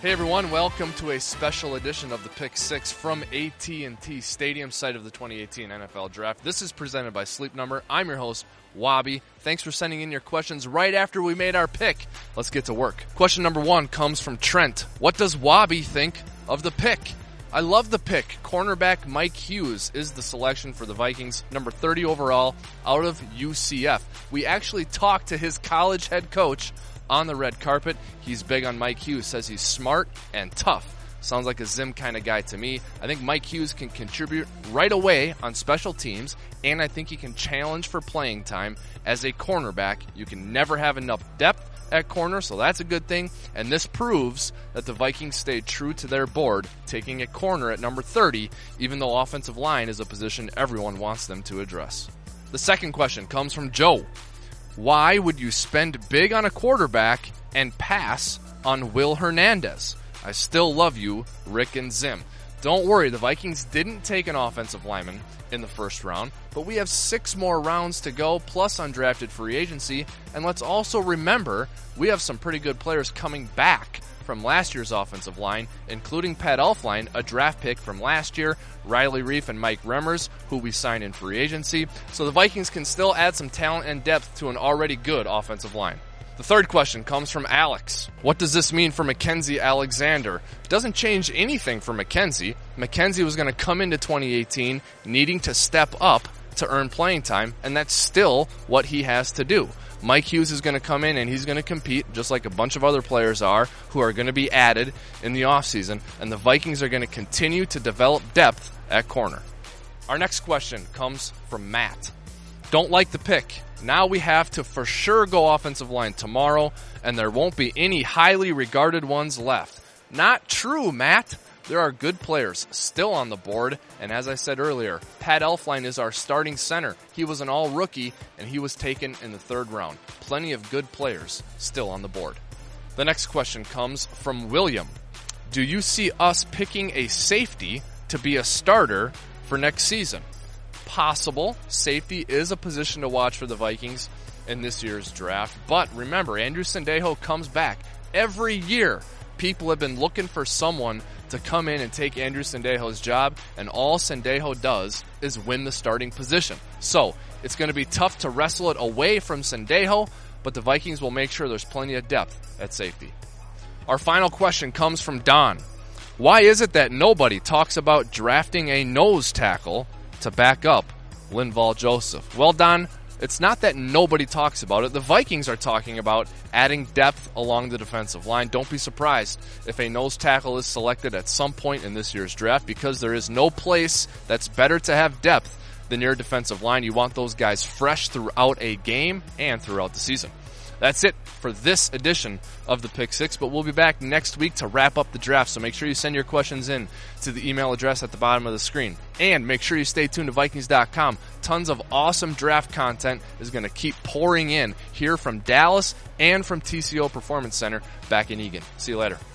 Hey everyone, welcome to a special edition of the Pick 6 from AT&T Stadium, site of the 2018 NFL Draft. This is presented by Sleep Number. I'm your host, Wabi. Thanks for sending in your questions right after we made our pick. Let's get to work. Question number 1 comes from Trent. What does Wabi think of the pick? I love the pick. Cornerback Mike Hughes is the selection for the Vikings, number 30 overall, out of UCF. We actually talked to his college head coach on the red carpet. He's big on Mike Hughes, says he's smart and tough. Sounds like a Zim kind of guy to me. I think Mike Hughes can contribute right away on special teams, and I think he can challenge for playing time as a cornerback. You can never have enough depth at corner, so that's a good thing, and this proves that the Vikings stayed true to their board, taking a corner at number 30, even though offensive line is a position everyone wants them to address. The second question comes from Joe. Why would you spend big on a quarterback and pass on Will Hernandez? I still love you, Rick and Zim. Don't worry, the Vikings didn't take an offensive lineman in the first round, but we have 6 more rounds to go, plus undrafted free agency, and let's also remember, we have some pretty good players coming back from last year's offensive line, including Pat Elflein, a draft pick from last year, Riley Reiff and Mike Remmers, who we signed in free agency, so the Vikings can still add some talent and depth to an already good offensive line. The third question comes from Alex. What does this mean for Mackensie Alexander? It doesn't change anything for Mackensie. Mackensie was going to come into 2018 needing to step up to earn playing time, and that's still what he has to do. Mike Hughes is going to come in and he's going to compete just like a bunch of other players are who are going to be added in the offseason, and the Vikings are going to continue to develop depth at corner. Our next question comes from Matt. Don't like the pick. Now we have to for sure go offensive line tomorrow, and there won't be any highly regarded ones left. Not true, Matt. There are good players still on the board, and as I said earlier, Pat Elflein is our starting center. He was an all-rookie, and he was taken in the 3rd round. Plenty of good players still on the board. The next question comes from William. Do you see us picking a safety to be a starter for next season? Possible. Safety is a position to watch for the Vikings in this year's draft, but remember, Andrew Sendejo comes back every year. People have been looking for someone to come in and take Andrew Sendejo's job, and all Sendejo does is win the starting position. So, it's going to be tough to wrestle it away from Sendejo, but the Vikings will make sure there's plenty of depth at safety. Our final question comes from Don. Why is it that nobody talks about drafting a nose tackle to back up Linval Joseph? Well, Don, it's not that nobody talks about it. The Vikings are talking about adding depth along the defensive line. Don't be surprised if a nose tackle is selected at some point in this year's draft, because there is no place that's better to have depth than your defensive line. You want those guys fresh throughout a game and throughout the season. That's it for this edition of the Pick 6, but we'll be back next week to wrap up the draft, so make sure you send your questions in to the email address at the bottom of the screen. And make sure you stay tuned to Vikings.com. Tons of awesome draft content is going to keep pouring in here from Dallas and from TCO Performance Center back in Eagan. See you later.